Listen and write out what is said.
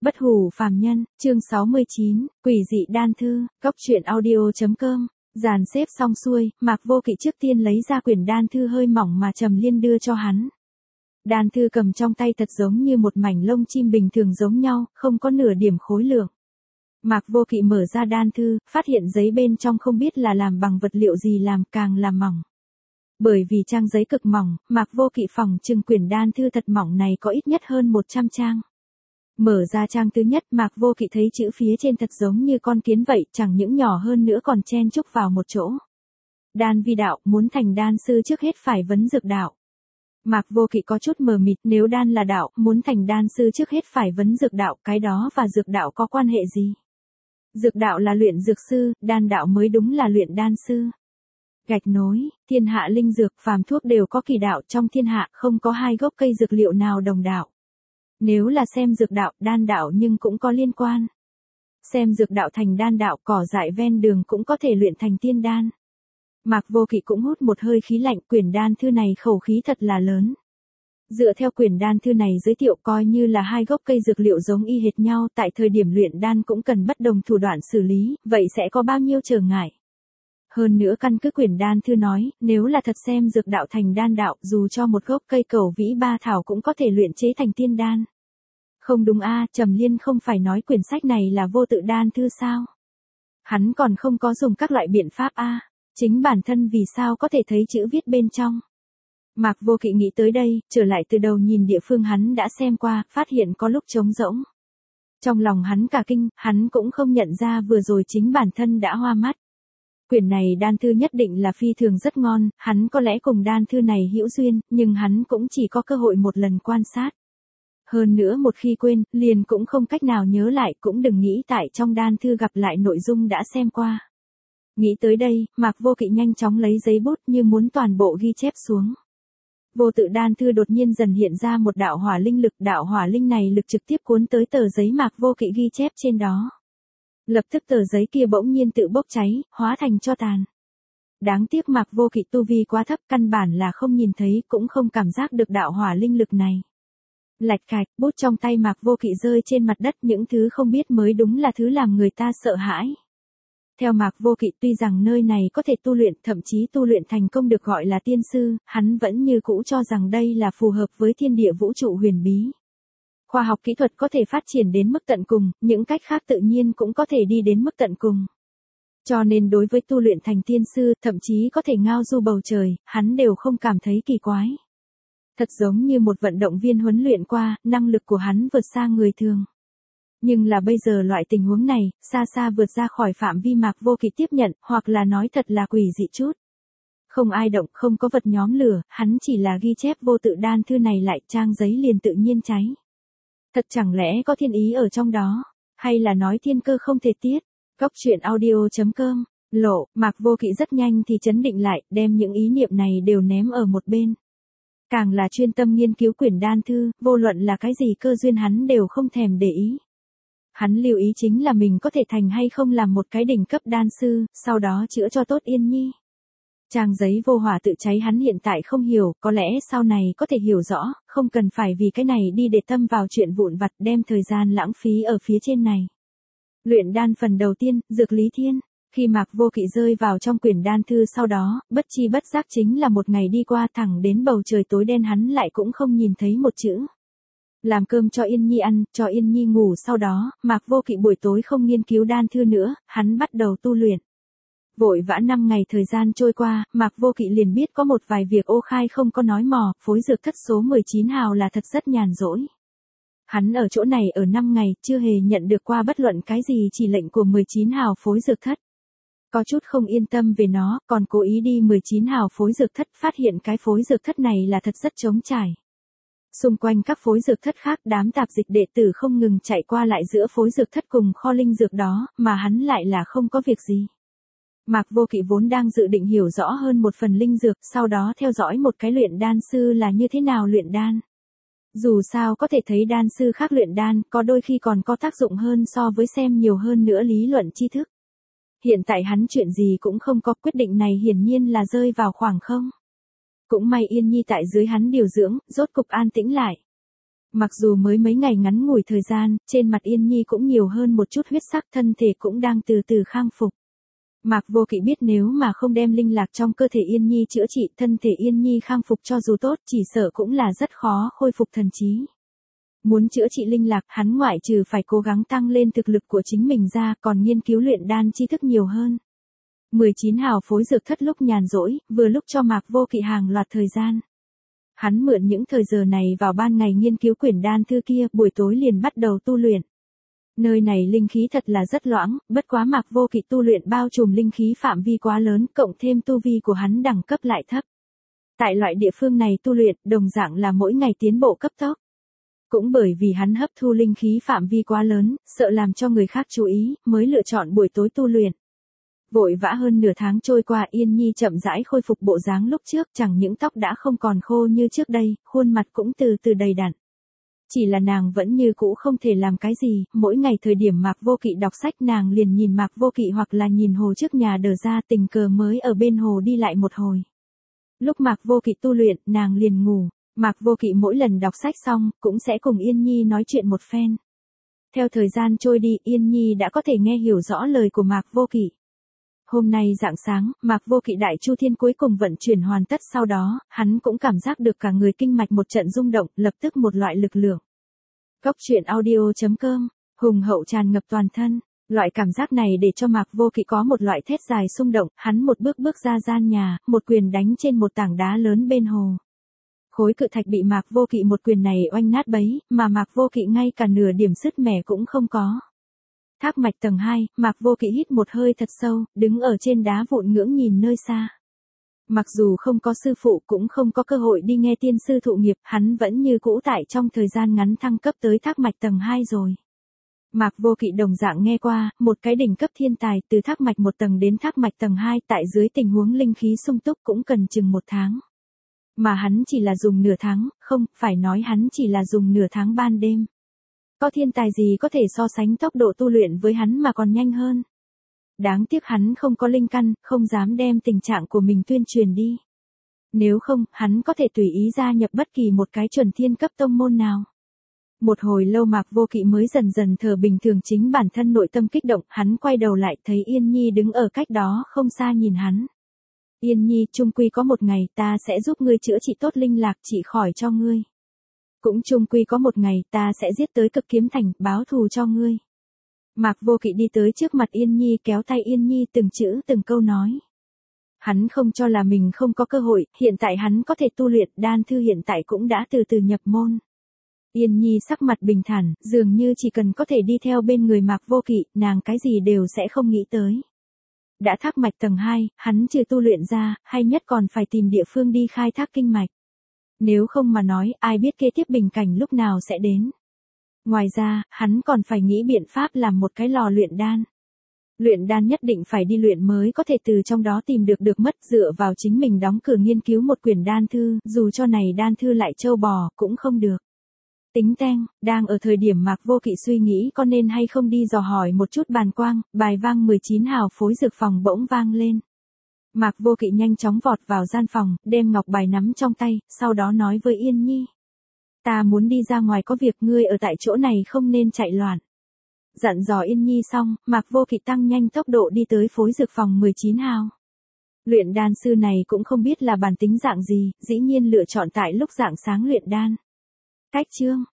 Bất hủ phàm nhân, chương 69, quỷ dị đan thư, góc truyện audio.com. Dàn xếp xong xuôi, Mạc Vô Kỵ trước tiên lấy ra quyển đan thư hơi mỏng mà Trầm Liên đưa cho hắn. Đan thư cầm trong tay thật giống như một mảnh lông chim bình thường giống nhau, không có nửa điểm khối lượng. Mạc Vô Kỵ mở ra đan thư, phát hiện giấy bên trong không biết là làm bằng vật liệu gì làm, càng làm mỏng. Bởi vì trang giấy cực mỏng, Mạc Vô Kỵ phỏng chừng quyển đan thư thật mỏng này có ít nhất hơn 100 trang. Mở ra trang thứ nhất, Mạc Vô Kỵ thấy chữ phía trên thật giống như con kiến vậy, chẳng những nhỏ hơn nữa còn chen chúc vào một chỗ. Đan vi đạo, muốn thành đan sư trước hết phải vấn dược đạo. Mạc Vô Kỵ có chút mờ mịt, nếu đan là đạo, muốn thành đan sư trước hết phải vấn dược đạo, cái đó và dược đạo có quan hệ gì? Dược đạo là luyện dược sư, đan đạo mới đúng là luyện đan sư. Gạch nối, thiên hạ linh dược, phàm thuốc đều có kỳ đạo, trong thiên hạ không có hai gốc cây dược liệu nào đồng đạo. Nếu là xem dược đạo, đan đạo nhưng cũng có liên quan. Xem dược đạo thành đan đạo, cỏ dại ven đường cũng có thể luyện thành tiên đan. Mạc Vô Kỵ cũng hút một hơi khí lạnh, quyển đan thư này khẩu khí thật là lớn. Dựa theo quyển đan thư này giới thiệu coi như là hai gốc cây dược liệu giống y hệt nhau, tại thời điểm luyện đan cũng cần bất đồng thủ đoạn xử lý, vậy sẽ có bao nhiêu trở ngại. Hơn nữa căn cứ quyển đan thư nói, nếu là thật xem dược đạo thành đan đạo, dù cho một gốc cây cẩu vĩ ba thảo cũng có thể luyện chế thành tiên đan. Không đúng a, Trầm Liên không phải nói quyển sách này là vô tự đan thư sao? Hắn còn không có dùng các loại biện pháp a, chính bản thân vì sao có thể thấy chữ viết bên trong. Mạc Vô Kỵ nghĩ tới đây, trở lại từ đầu nhìn địa phương hắn đã xem qua, phát hiện có lúc trống rỗng. Trong lòng hắn cả kinh, hắn cũng không nhận ra vừa rồi chính bản thân đã hoa mắt. Quyển này đan thư nhất định là phi thường rất ngon, hắn có lẽ cùng đan thư này hữu duyên, nhưng hắn cũng chỉ có cơ hội một lần quan sát. Hơn nữa một khi quên, liền cũng không cách nào nhớ lại, cũng đừng nghĩ tại trong đan thư gặp lại nội dung đã xem qua. Nghĩ tới đây, Mạc Vô Kỵ nhanh chóng lấy giấy bút như muốn toàn bộ ghi chép xuống. Vô tự đan thư đột nhiên dần hiện ra một đạo hỏa linh lực, đạo hỏa linh này lực trực tiếp cuốn tới tờ giấy Mạc Vô Kỵ ghi chép trên đó. Lập tức tờ giấy kia bỗng nhiên tự bốc cháy, hóa thành tro tàn. Đáng tiếc Mạc Vô Kỵ tu vi quá thấp, căn bản là không nhìn thấy, cũng không cảm giác được đạo hỏa linh lực này. Lạch cạch, bút trong tay Mạc Vô Kỵ rơi trên mặt đất, những thứ không biết mới đúng là thứ làm người ta sợ hãi. Theo Mạc Vô Kỵ, tuy rằng nơi này có thể tu luyện, thậm chí tu luyện thành công được gọi là tiên sư, hắn vẫn như cũ cho rằng đây là phù hợp với thiên địa vũ trụ huyền bí. Khoa học kỹ thuật có thể phát triển đến mức tận cùng, những cách khác tự nhiên cũng có thể đi đến mức tận cùng. Cho nên đối với tu luyện thành tiên sư, thậm chí có thể ngao du bầu trời, hắn đều không cảm thấy kỳ quái. Thật giống như một vận động viên huấn luyện qua, năng lực của hắn vượt xa người thường. Nhưng là bây giờ loại tình huống này, xa xa vượt ra khỏi phạm vi Mạc Vô Kỵ tiếp nhận, hoặc là nói thật là quỷ dị chút. Không ai động, không có vật nhóm lửa, hắn chỉ là ghi chép vô tự đan thư này lại, trang giấy liền tự nhiên cháy. Thật chẳng lẽ có thiên ý ở trong đó, hay là nói thiên cơ không thể tiết. Góc truyện audio.com, lộ, Mạc Vô Kỵ rất nhanh thì chấn định lại, đem những ý niệm này đều ném ở một bên. Càng là chuyên tâm nghiên cứu quyển đan thư, vô luận là cái gì cơ duyên hắn đều không thèm để ý. Hắn lưu ý chính là mình có thể thành hay không làm một cái đỉnh cấp đan sư, sau đó chữa cho tốt Yên Nhi. Trang giấy vô hỏa tự cháy hắn hiện tại không hiểu, có lẽ sau này có thể hiểu rõ, không cần phải vì cái này đi để tâm vào chuyện vụn vặt, đem thời gian lãng phí ở phía trên này. Luyện đan phần đầu tiên, dược lý thiên. Khi Mạc Vô Kỵ rơi vào trong quyển đan thư sau đó, bất chi bất giác chính là một ngày đi qua, thẳng đến bầu trời tối đen hắn lại cũng không nhìn thấy một chữ. Làm cơm cho Yên Nhi ăn, cho Yên Nhi ngủ, sau đó, Mạc Vô Kỵ buổi tối không nghiên cứu đan thư nữa, hắn bắt đầu tu luyện. Vội vã 5 ngày thời gian trôi qua, Mạc Vô Kỵ liền biết có một vài việc ô khai không có nói mò, phối dược thất số 19 hào là thật rất nhàn rỗi. Hắn ở chỗ này ở 5 ngày, chưa hề nhận được qua bất luận cái gì chỉ lệnh của 19 hào phối dược thất. Có chút không yên tâm về nó, còn cố ý đi 19 hào phối dược thất, phát hiện cái phối dược thất này là thật rất trống trải. Xung quanh các phối dược thất khác, đám tạp dịch đệ tử không ngừng chạy qua lại giữa phối dược thất cùng kho linh dược đó, mà hắn lại là không có việc gì. Mạc Vô Kỵ vốn đang dự định hiểu rõ hơn một phần linh dược, sau đó theo dõi một cái luyện đan sư là như thế nào luyện đan. Dù sao có thể thấy đan sư khác luyện đan, có đôi khi còn có tác dụng hơn so với xem nhiều hơn nữa lý luận tri thức. Hiện tại hắn chuyện gì cũng không có, quyết định này hiển nhiên là rơi vào khoảng không. Cũng may Yên Nhi tại dưới hắn điều dưỡng, rốt cục an tĩnh lại. Mặc dù mới mấy ngày ngắn ngủi thời gian, trên mặt Yên Nhi cũng nhiều hơn một chút huyết sắc, thân thể cũng đang từ từ khang phục. Mạc Vô Kỵ biết nếu mà không đem linh lạc trong cơ thể Yên Nhi chữa trị, thân thể Yên Nhi khang phục cho dù tốt, chỉ sợ cũng là rất khó khôi phục thần trí. Muốn chữa trị linh lạc, hắn ngoại trừ phải cố gắng tăng lên thực lực của chính mình ra, còn nghiên cứu luyện đan tri thức nhiều hơn. 19 hào phối dược thất lúc nhàn rỗi, vừa lúc cho Mạc Vô Kỵ hàng loạt thời gian. Hắn mượn những thời giờ này vào ban ngày nghiên cứu quyển đan thư kia, buổi tối liền bắt đầu tu luyện. Nơi này linh khí thật là rất loãng, bất quá Mạc Vô Kỵ tu luyện bao trùm linh khí phạm vi quá lớn, cộng thêm tu vi của hắn đẳng cấp lại thấp. Tại loại địa phương này tu luyện, đồng dạng là mỗi ngày tiến bộ cấp tốc. Cũng bởi vì hắn hấp thu linh khí phạm vi quá lớn, sợ làm cho người khác chú ý, mới lựa chọn buổi tối tu luyện. Vội vã hơn nửa tháng trôi qua, Yên Nhi chậm rãi khôi phục bộ dáng lúc trước, chẳng những tóc đã không còn khô như trước đây, khuôn mặt cũng từ từ đầy đặn. Chỉ là nàng vẫn như cũ không thể làm cái gì, mỗi ngày thời điểm Mạc Vô Kỵ đọc sách nàng liền nhìn Mạc Vô Kỵ hoặc là nhìn hồ trước nhà đờ ra, tình cờ mới ở bên hồ đi lại một hồi. Lúc Mạc Vô Kỵ tu luyện, nàng liền ngủ. Mạc Vô Kỵ mỗi lần đọc sách xong, cũng sẽ cùng Yên Nhi nói chuyện một phen. Theo thời gian trôi đi, Yên Nhi đã có thể nghe hiểu rõ lời của Mạc Vô Kỵ. Hôm nay rạng sáng, Mạc Vô Kỵ đại chu thiên cuối cùng vận chuyển hoàn tất, sau đó, hắn cũng cảm giác được cả người kinh mạch một trận rung động, lập tức một loại lực lượng. Góc truyện audio.com, hùng hậu tràn ngập toàn thân. Loại cảm giác này để cho Mạc Vô Kỵ có một loại thét dài xung động, hắn một bước bước ra gian nhà, một quyền đánh trên một tảng đá lớn bên hồ. Khối cự thạch bị Mạc Vô Kỵ một quyền này oanh nát bấy, mà Mạc Vô Kỵ ngay cả nửa điểm sứt mẻ cũng không có. Thác mạch tầng 2, Mạc Vô Kỵ hít một hơi thật sâu, đứng ở trên đá vụn ngưỡng nhìn nơi xa. Mặc dù không có sư phụ cũng không có cơ hội đi nghe tiên sư thụ nghiệp, hắn vẫn như cũ tại trong thời gian ngắn thăng cấp tới thác mạch tầng 2 rồi. Mạc Vô Kỵ đồng dạng nghe qua, một cái đỉnh cấp thiên tài từ thác mạch 1 tầng đến thác mạch tầng 2 tại dưới tình huống linh khí sung túc cũng cần chừng 1 tháng. Mà hắn chỉ là dùng nửa tháng, không, phải nói hắn chỉ là dùng nửa tháng ban đêm. Có thiên tài gì có thể so sánh tốc độ tu luyện với hắn mà còn nhanh hơn. Đáng tiếc hắn không có linh căn, không dám đem tình trạng của mình tuyên truyền đi. Nếu không, hắn có thể tùy ý gia nhập bất kỳ một cái chuẩn thiên cấp tông môn nào. Một hồi lâu Mạc Vô Kỵ mới dần dần thở bình thường, chính bản thân nội tâm kích động, hắn quay đầu lại thấy Yên Nhi đứng ở cách đó không xa nhìn hắn. Yên Nhi, chung quy có một ngày ta sẽ giúp ngươi chữa trị tốt linh lạc, trị khỏi cho ngươi. Cũng chung quy có một ngày ta sẽ giết tới Cực Kiếm Thành, báo thù cho ngươi. Mạc Vô Kỵ đi tới trước mặt Yên Nhi, kéo tay Yên Nhi từng chữ từng câu nói. Hắn không cho là mình không có cơ hội, hiện tại hắn có thể tu luyện, đan thư hiện tại cũng đã từ từ nhập môn. Yên Nhi sắc mặt bình thản, dường như chỉ cần có thể đi theo bên người Mạc Vô Kỵ, nàng cái gì đều sẽ không nghĩ tới. Đã thác mạch tầng 2, hắn trừ tu luyện ra, hay nhất còn phải tìm địa phương đi khai thác kinh mạch. Nếu không mà nói, ai biết kế tiếp bình cảnh lúc nào sẽ đến. Ngoài ra, hắn còn phải nghĩ biện pháp làm một cái lò luyện đan. Luyện đan nhất định phải đi luyện mới có thể từ trong đó tìm được mất, dựa vào chính mình đóng cửa nghiên cứu một quyển đan thư, dù cho này đan thư lại trâu bò, cũng không được. Tính teng, đang ở thời điểm Mạc Vô Kỵ suy nghĩ có nên hay không đi dò hỏi một chút Bàn Quang, bài vang 19 hào phối dược phòng bỗng vang lên. Mạc Vô Kỵ nhanh chóng vọt vào gian phòng, đem ngọc bài nắm trong tay, sau đó nói với Yên Nhi. Ta muốn đi ra ngoài có việc, ngươi ở tại chỗ này không nên chạy loạn. Dặn dò Yên Nhi xong, Mạc Vô Kỵ tăng nhanh tốc độ đi tới phối dược phòng 19 hào. Luyện đan sư này cũng không biết là bản tính dạng gì, dĩ nhiên lựa chọn tại lúc rạng sáng luyện đan. Cách chương